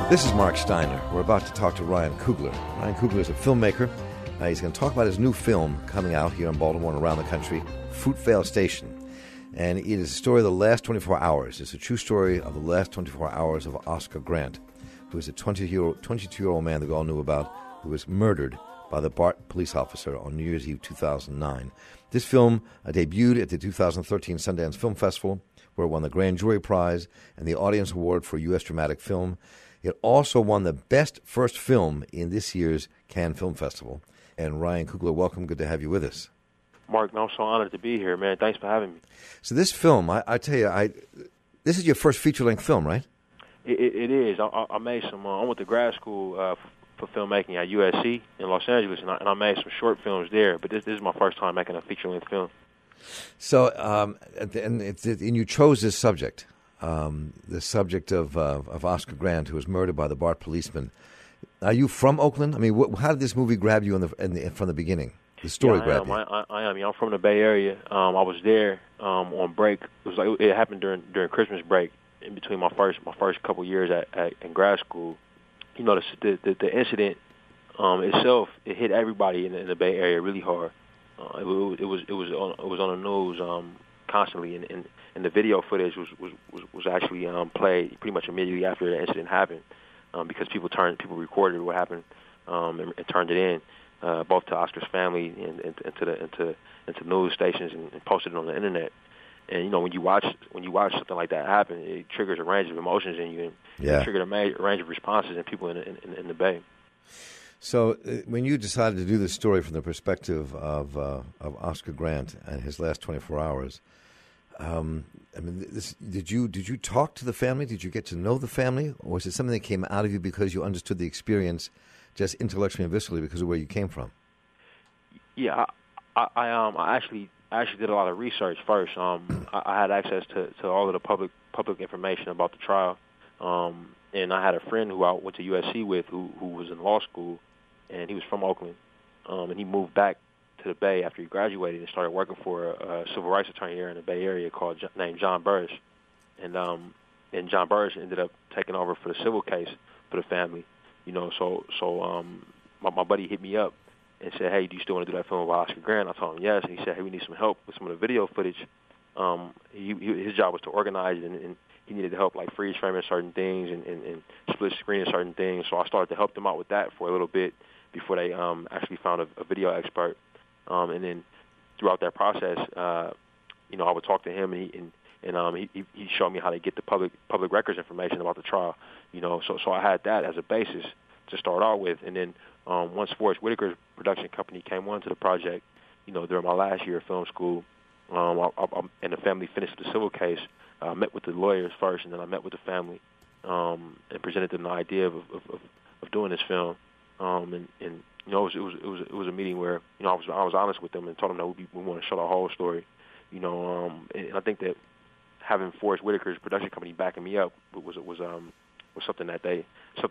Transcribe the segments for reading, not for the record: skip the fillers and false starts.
This is Mark Steiner. We're about to talk to Ryan Coogler. Ryan Coogler is a filmmaker. He's going to talk about his new film coming out here in Baltimore and around the country, Fruitvale Station. And it is a story of the last 24 hours. It's a true story of the last 24 hours of Oscar Grant, who is a 22-year-old man that we all knew about, who was murdered by the BART police officer on New Year's Eve 2009. This film debuted at the 2013 Sundance Film Festival, where it won the Grand Jury Prize and the Audience Award for U.S. Dramatic Film. It also won the Best First Film in this year's Cannes Film Festival. And Ryan Coogler, welcome. Good to have you with us. Mark, I'm so honored to be here, man. Thanks for having me. So this film, I tell you, this is your first feature-length film, right? It is. I made some. I went to grad school for filmmaking at USC in Los Angeles, and I made some short films there. But this is my first time making a feature-length film. So, and you chose this subject. The subject of Oscar Grant, who was murdered by the BART policeman. Are you from Oakland? I mean, how did this movie grab you from the beginning? The story grabbed you. I am. I'm from the Bay Area. I was there on break. It happened during Christmas break, in between my first couple years in grad school. You know, the incident itself, it hit everybody in the Bay Area really hard. It was on the news constantly, and the video footage was actually played pretty much immediately after the incident happened, because people recorded what happened and turned it in, both to Oscar's family and to news stations and posted it on the internet. And you know, when you watch something like that happen, it triggers a range of emotions in you, and it triggered a range of responses in people in the Bay. So when you decided to do this story from the perspective of Oscar Grant and his last 24 hours, did you talk to the family? Did you get to know the family? Or was it something that came out of you because you understood the experience just intellectually and viscerally because of where you came from? Yeah, I actually did a lot of research first. I had access to all of the public information about the trial. And I had a friend who I went to USC with who was in law school, and he was from Oakland. And he moved back to the Bay after he graduated and started working for a civil rights attorney here in the Bay Area named John Burris. And John Burris ended up taking over for the civil case for the family. You know, so my buddy hit me up and said, "Hey, do you still want to do that film about Oscar Grant?" I told him yes, and he said, "Hey, we need some help with some of the video footage." His job was to organize it, and he needed help like freeze framing certain things and split screening certain things. So I started to help them out with that for a little bit before they actually found a video expert. And then throughout that process, you know, I would talk to him, and he showed me how to get the public records information about the trial. You know, so I had that as a basis to start out with. And then once Forrest Whitaker's production company came on to the project, you know, during my last year of film school, and the family finished the civil case, I met with the lawyers first, and then I met with the family and presented them the idea of doing this film. And you know, it was a meeting where, you know, I was honest with them and told them that we want to show the whole story. You know, and I think that having Forrest Whitaker's production company backing me up was something that they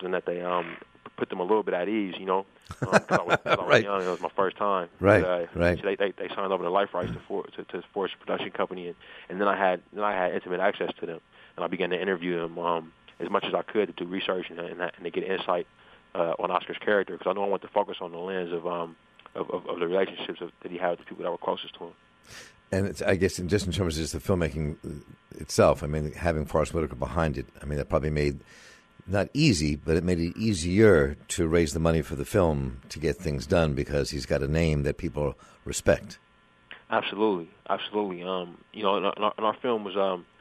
put them a little bit at ease. You know, because I was young, it was my first time. Right, but, right. So they signed over the life rights to Forrest's production company, and then I had intimate access to them, and I began to interview them as much as I could to do research and to get insight on Oscar's character, because I know I want to focus on the lens of the relationships that he had with the people that were closest to him. And it's, I guess, in terms of just the filmmaking itself, I mean, having Forrest Whitaker behind it, I mean, that probably made, not easy, but it made it easier to raise the money for the film to get things done because he's got a name that people respect. Absolutely. You know, and our film was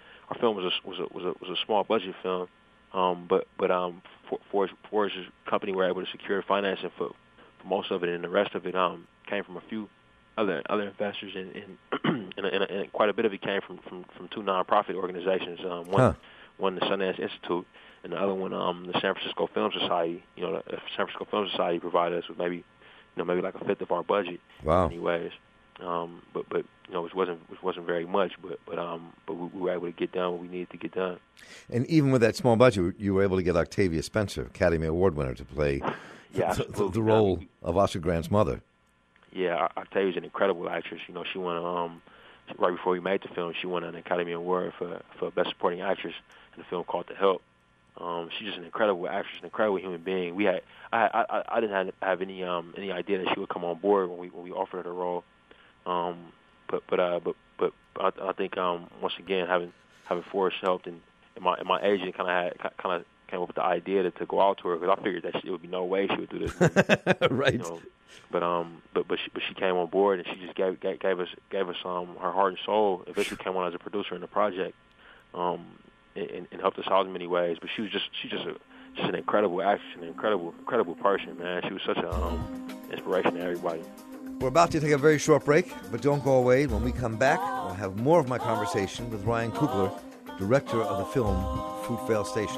a small budget film, but Forrest's company were able to secure financing for most of it, and the rest of it came from a few other investors, and quite a bit of it came from two nonprofit organizations. One the Sundance Institute, and the other one the San Francisco Film Society. You know, the San Francisco Film Society provided us with maybe like a fifth of our budget. Wow. Anyways, but you know, it wasn't very much, but we were able to get done what we needed to get done. And even with that small budget, you were able to get Octavia Spencer, Academy Award winner, to play the role of Oscar Grant's mother. Yeah, Octavia's an incredible actress. You know, she won right before we made the film. She won an Academy Award for Best Supporting Actress in a film called The Help. She's just an incredible actress, an incredible human being. I didn't have any idea that she would come on board when we offered her the role. But I think once again having Forrest helped and my agent kind of came up with the idea to go out to her, because I figured that there would be no way she would do this movie. Right. You know? But she came on board, and she just gave us her heart and soul. Eventually came on as a producer in the project, and helped us out in many ways. But she's just an incredible actress, an incredible person, man. She was such an inspiration to everybody. We're about to take a very short break, but don't go away. When we come back, we'll have more of my conversation with Ryan Coogler, director of the film Fruitvale Station.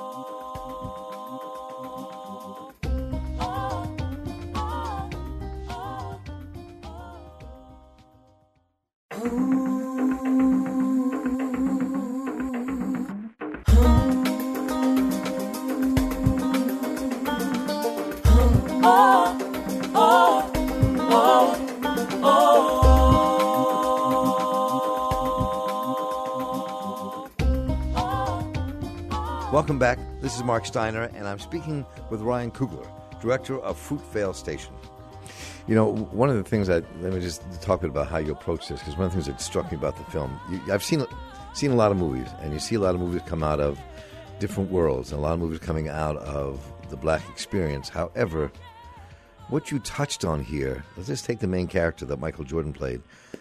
Welcome back. This is Mark Steiner, and I'm speaking with Ryan Coogler, director of Fruitvale Station. You know, one of the things let me just talk a bit about how you approach this, because one of the things that struck me about the film, I've seen a lot of movies, and you see a lot of movies come out of different worlds, and a lot of movies coming out of the black experience. However, what you touched on here, let's just take the main character that Michael Jordan played,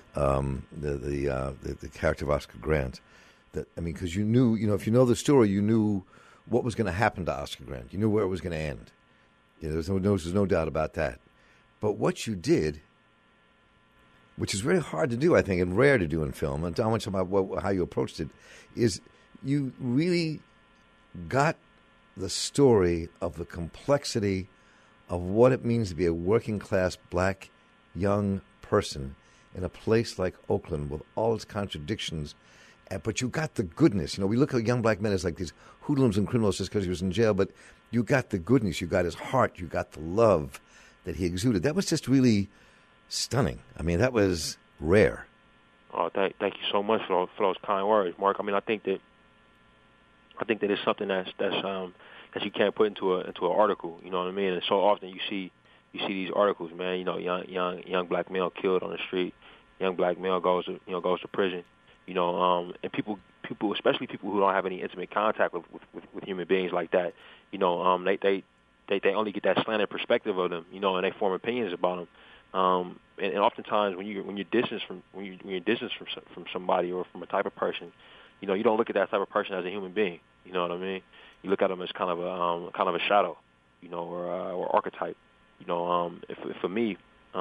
the character of Oscar Grant. Because you knew, if you know the story, you knew what was going to happen to Oscar Grant. You knew where it was going to end. There's no doubt about that. But what you did, which is very hard to do, I think, and rare to do in film, and how much about how you approached it, is you really got the story of the complexity of what it means to be a working-class black young person in a place like Oakland with all its contradictions. But you got the goodness. We look at young black men as like these hoodlums and criminals just because he was in jail, but you got the goodness, you got his heart, you got the love that he exuded. That was just really stunning. That was rare. Oh, thank you so much for those kind words, Mark. I think that it's something that you can't put into an article. You know what I mean? And so often you see these articles, man. Young black male killed on the street. Young black male goes to prison. And people, especially people who don't have any intimate contact with human beings like that, they only get that slanted perspective of them, and they form opinions about them. And oftentimes when you're distanced from somebody or from a type of person, you don't look at that type of person as a human being. You know what I mean? You look at them as kind of a shadow, or archetype. For me.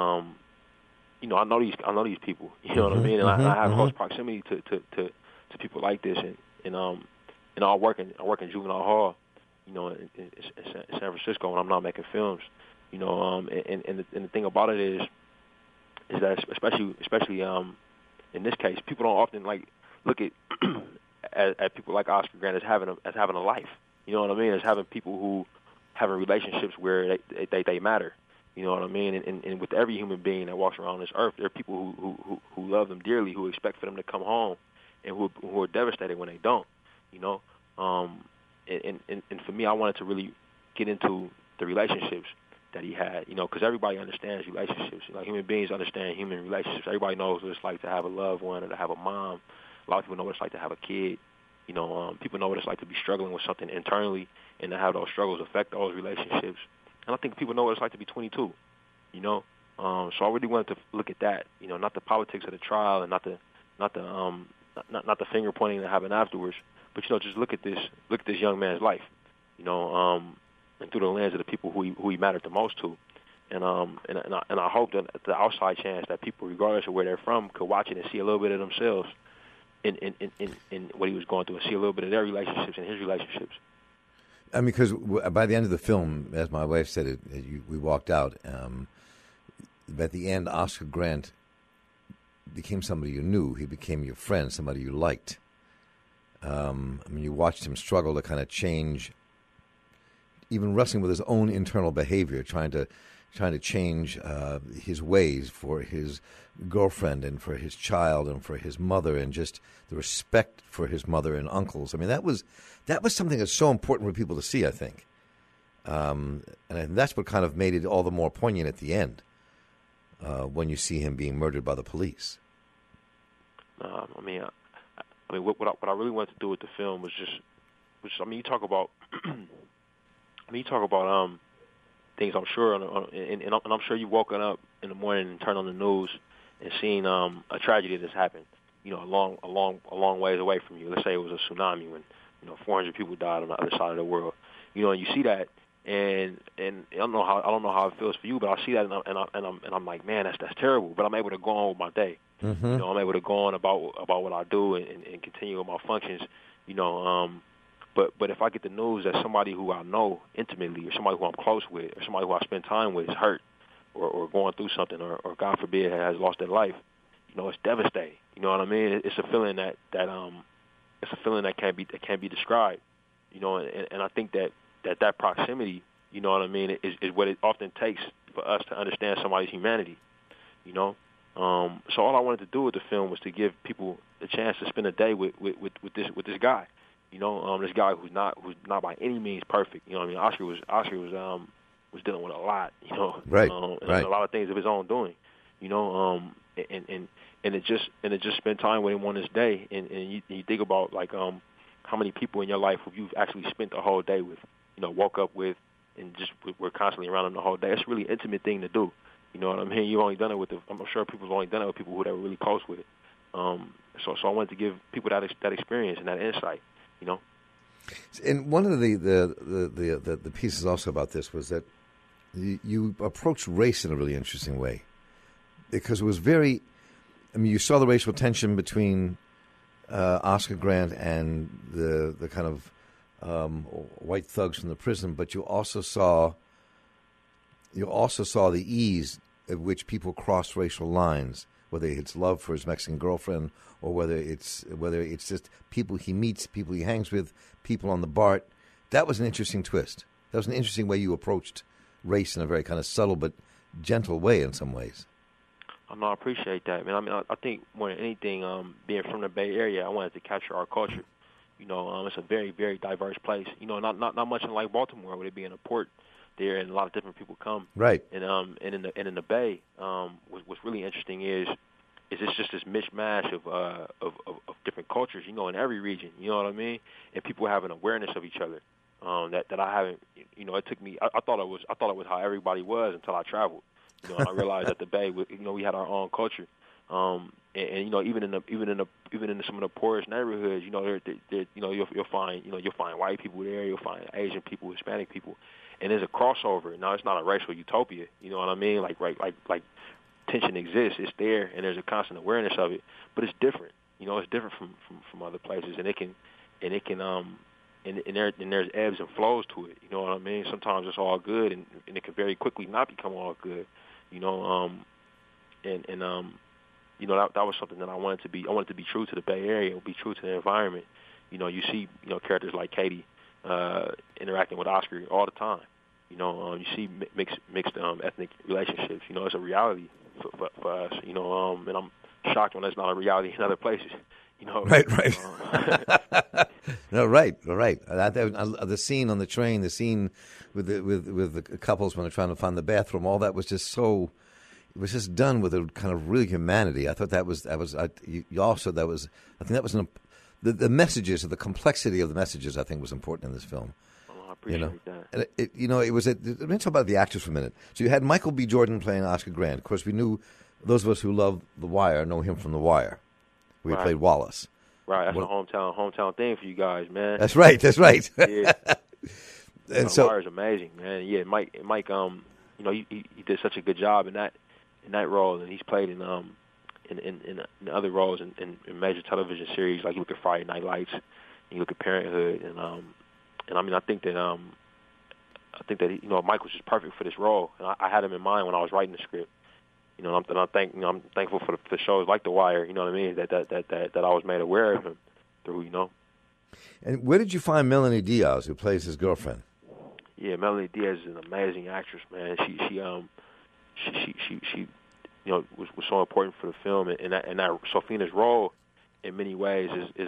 I know these people. You know what I mean, and I have close proximity to people like this, and I work in juvenile hall, in San Francisco when I'm not making films, and the thing about it is that especially in this case, people don't often look at people like Oscar Grant as having a life. You know what I mean? As having people who having relationships where they matter. You know what I mean? And with every human being that walks around this earth, there are people who love them dearly, who expect for them to come home, and who are devastated when they don't. And for me, I wanted to really get into the relationships that he had. Because everybody understands relationships. Human beings understand human relationships. Everybody knows what it's like to have a loved one or to have a mom. A lot of people know what it's like to have a kid. People know what it's like to be struggling with something internally and to have those struggles affect those relationships. And I think people know what it's like to be 22, So I really wanted to look at that, not the politics of the trial and not the finger pointing that happened afterwards, but just look at this young man's life, and through the lens of the people who he mattered the most to, and I hope that the outside chance that people, regardless of where they're from, could watch it and see a little bit of themselves in what he was going through, and see a little bit of their relationships and his relationships. Because by the end of the film, as my wife said, we walked out. At the end, Oscar Grant became somebody you knew. He became your friend, somebody you liked. You watched him struggle to kind of change, even wrestling with his own internal behavior, trying to trying to change his ways for his girlfriend and for his child and for his mother, and just the respect for his mother and uncles. I mean, that was something that's so important for people to see, I think. And that's what kind of made it all the more poignant at the end, when you see him being murdered by the police. What I really wanted to do with the film was just you talk about, things I'm sure, and I'm sure you've woken up in the morning and turned on the news and seen a tragedy that's happened, a long ways away from you. Let's say it was a tsunami when 400 people died on the other side of the world, and you see that, and I don't know how it feels for you, but I see that and I'm like, man, that's terrible. But I'm able to go on with my day. Mm-hmm. I'm able to go on about what I do and continue with my functions. But if I get the news that somebody who I know intimately, or somebody who I'm close with, or somebody who I spend time with is hurt, or going through something, or God forbid has lost their life, it's devastating. You know what I mean? It's a feeling that can't be described. And I think that proximity, you know what I mean, is what it often takes for us to understand somebody's humanity. So all I wanted to do with the film was to give people a chance to spend a day with this guy. This guy who's not by any means perfect. Oscar was dealing with a lot. Right. And a lot of things of his own doing. And it just spent time with him on this day. And you think about how many people in your life who you've actually spent the whole day with, woke up with, and just were constantly around them the whole day. It's a really intimate thing to do. You know what I mean? You've only done it I'm sure people have only done it with people who they were really close with. So I wanted to give people that experience and that insight. And one of the pieces also about this was that you approached race in a really interesting way, because it was very. I mean, you saw the racial tension between Oscar Grant and the kind of white thugs from the prison, but you also saw the ease at which people cross racial lines, whether it's love for his Mexican girlfriend or whether it's just people he meets, people he hangs with, people on the BART. That was an interesting twist. That was an interesting way you approached race in a very kind of subtle but gentle way in some ways. I appreciate that, man. I think more than anything, being from the Bay Area, I wanted to capture our culture. It's a very, very diverse place. Not much like Baltimore, with it being a port there, and a lot of different people come. Right. And in the Bay, what's really interesting is it's just this mishmash of different cultures. In every region. You know what I mean? And people have an awareness of each other that I haven't. It took me. I thought it was how everybody was until I traveled. And I realized that the Bay, we had our own culture. And even in some of the poorest neighborhoods, you'll find white people there, you'll find Asian people, Hispanic people, and there's a crossover. Now it's not a racial utopia, you know what I mean? Like tension exists, it's there, and there's a constant awareness of it, but it's different. It's different from other places, and there's ebbs and flows to it. You know what I mean? Sometimes it's all good, and it can very quickly not become all good. That was something that I wanted to be. I wanted to be true to the Bay Area, be true to the environment. You see, characters like Katie interacting with Oscar all the time. You see mixed ethnic relationships. It's a reality for us. And I'm shocked when that's not a reality in other places. Right. No, right. The scene on the train, the scene with the couples when they're trying to find the bathroom, all that was just so. It was just done with a kind of real humanity. I thought that was. I think that was the messages, the complexity of the messages. I think was important in this film. I appreciate that. And it was. Let me talk about the actors for a minute. So you had Michael B. Jordan playing Oscar Grant. Of course, we knew those of us who love The Wire know him from The Wire. We played Wallace. Right, that's a hometown thing for you guys, man. That's right. Yeah. And The Wire is amazing, man. Yeah, Mike, he did such a good job in that role, and he's played in other roles in major television series, like you look at Friday Night Lights, and you look at Parenthood, and I think that Mike was just perfect for this role, and I had him in mind when I was writing the script. I'm thankful for the shows like The Wire. You know what I mean? That I was made aware of him through. And where did you find Melanie Diaz, who plays his girlfriend? Yeah, Melanie Diaz is an amazing actress, man. she was so important for the film, and that Sofina's role in many ways is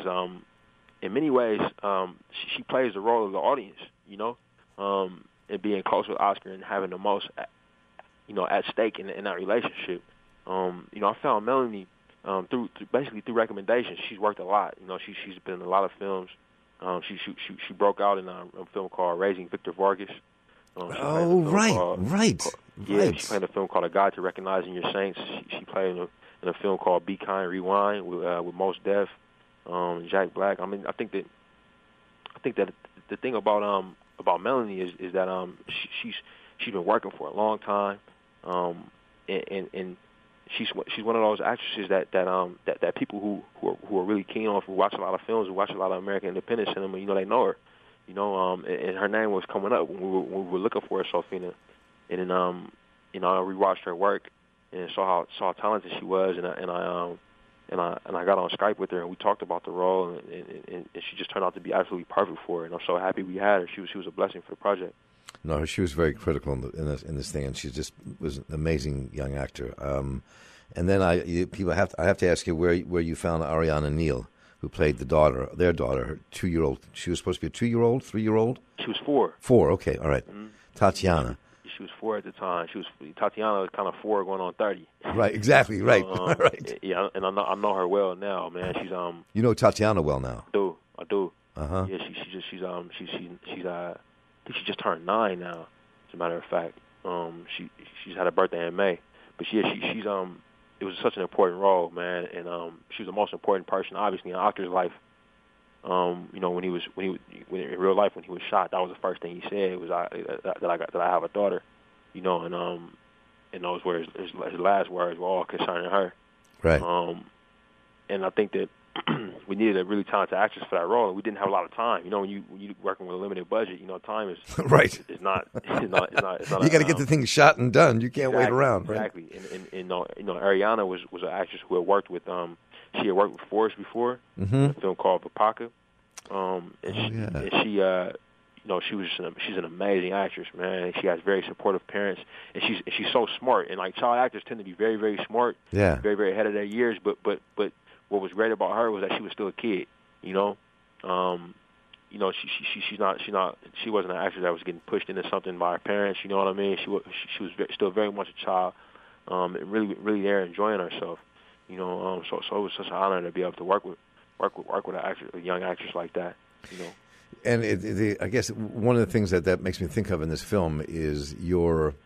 she plays the role of the audience, and being close with Oscar and having the most at stake in that relationship. I found Melanie through recommendations. She's worked a lot. She's been in a lot of films. She broke out in a film called Raising Victor Vargas. Right. She played in a film called A Guide to Recognizing Your Saints. She played in a film called Be Kind, Rewind with Mos Def, Jack Black. I mean, I think that the thing about Melanie is that she's been working for a long time, and she's one of those actresses that people who are really keen on, who watch a lot of films, who watch a lot of American independent cinema, they know her. And her name was coming up when we were looking for her, Sofina. And then, I rewatched her work and saw how talented she was, and I got on Skype with her and we talked about the role, and she just turned out to be absolutely perfect for it. And I'm so happy we had her. She was a blessing for the project. No, she was very critical in this thing, and she just was an amazing young actor. And then I have to ask you where you found Ariana Neal, who played their daughter, her 2-year-old. She was supposed to be a 2-year-old, 3-year-old? She was 4. 4, okay, all right. Mm-hmm. Tatiana. She was 4 at the time. Tatiana was kind of 4 going on 30. Right, exactly, right. Right. Yeah, and I know her well now, man. She's You know Tatiana well now. I do. Uh-huh. Yeah, she's I think she just turned 9 now, as a matter of fact. She's had a birthday in May. But she's it was such an important role, man, and she was the most important person, obviously, in Oscar's life. When in real life, when he was shot, that was the first thing he said was that I have a daughter, and those were his last words were all concerning her. Right. And I think that we needed a really talented actress for that role, and we didn't have a lot of time. When you working with a limited budget, time is right. It's not. You got to get the thing shot and done. You can't wait around. Right? Exactly. And Ariana was an actress who had worked with she had worked with Forrest before, mm-hmm. in a film called Papaka. And she she's an amazing actress, man. She has very supportive parents, and she's so smart. And like child actors tend to be very, very smart, very, very ahead of their years. But what was great about her was that she was still a kid. She wasn't an actress that was getting pushed into something by her parents. You know what I mean? She was still very much a child, and really there enjoying herself. So it was such an honor to be able to work with a young actress like that. And I guess one of the things that makes me think of in this film is your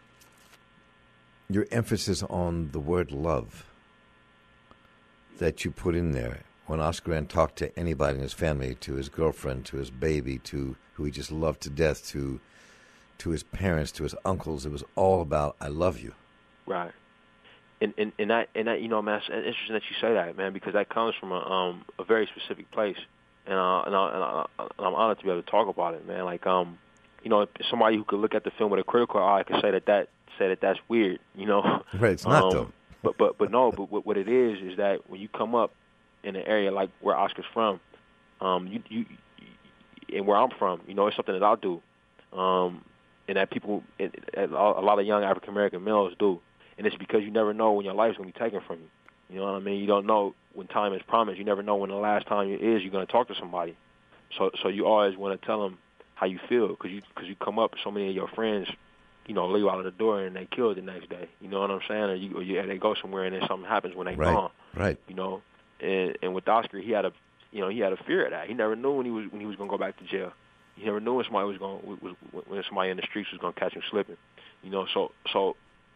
emphasis on the word love that you put in there. When Oscar Grant talked to anybody in his family, to his girlfriend, to his baby, to who he just loved to death, to his parents, to his uncles, it was all about "I love you." Right. And that man, it's interesting that you say that, man, because that comes from a very specific place, and I'm honored to be able to talk about it, man. Like somebody who could look at the film with a critical eye could say that's weird, Right, it's not though. But what it is that when you come up in an area like where Oscar's from, you and where I'm from, it's something that I do, and that people, a lot of young African American males do. And it's because you never know when your life's going to be taken from you. You know what I mean? You don't know when time is promised. You never know when the last time you're going to talk to somebody. So you always want to tell them how you feel because you come up, so many of your friends, leave out of the door and they killed the next day. You know what I'm saying? Or they go somewhere and then something happens when they gone. Right. And with Oscar, he had a fear of that. He never knew when he was going to go back to jail. He never knew when somebody when somebody in the streets was going to catch him slipping. So.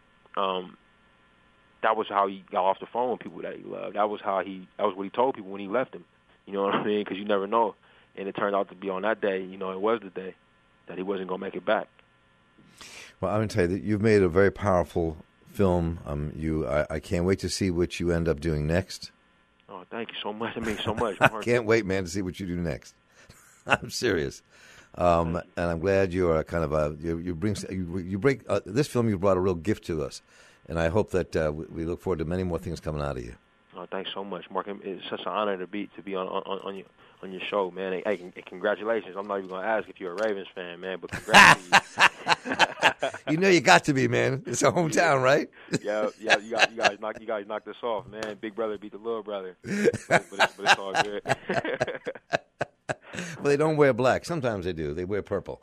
That was how he got off the phone with people that he loved. That was what he told people when he left them. You know what I mean? Because you never know. And it turned out to be on that day, it was the day that he wasn't going to make it back. Well, I'm going to tell you that you've made a very powerful film. I can't wait to see what you end up doing next. Oh, thank you so much. It means so much. I can't wait, man, to see what you do next. I'm serious. And I'm glad you are kind of this film. You brought a real gift to us, and I hope that we look forward to many more things coming out of you. Oh, thanks so much, Mark. It's such an honor to be on your show, man. Hey, congratulations. I'm not even gonna ask if you're a Ravens fan, man, but congrats to you. You know you got to be, man. It's a hometown, right? Yeah. You guys knocked this off, man. Big brother beat the little brother, but it's all good. Well, they don't wear black. Sometimes they do. They wear purple.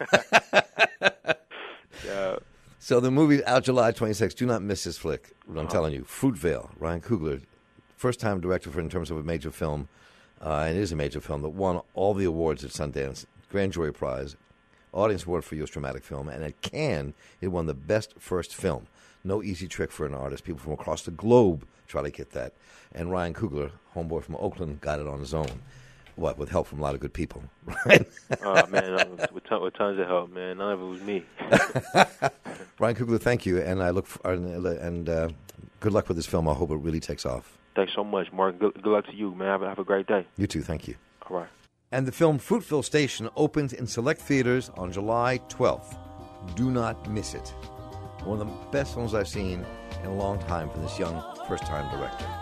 Yeah. So the movie out July 26th. Do not miss this flick. I'm telling you, Fruitvale. Ryan Coogler, first-time director in terms of a major film. And it is a major film that won all the awards at Sundance, Grand Jury Prize, Audience Award for U.S. Dramatic Film, and at Cannes, it won the Best First Film. No easy trick for an artist. People from across the globe try to get that. And Ryan Coogler, homeboy from Oakland, got it on his own. What, with help from a lot of good people, right? Oh, man, with tons of help, man. None of it was me. Ryan Coogler, thank you, and I look good luck with this film. I hope it really takes off. Thanks so much, Mark. Good luck to you, man. Have a great day. You too. Thank you. All right. And the film Fruitvale Station opens in select theaters on July 12th. Do not miss it. One of the best films I've seen in a long time from this young first-time director.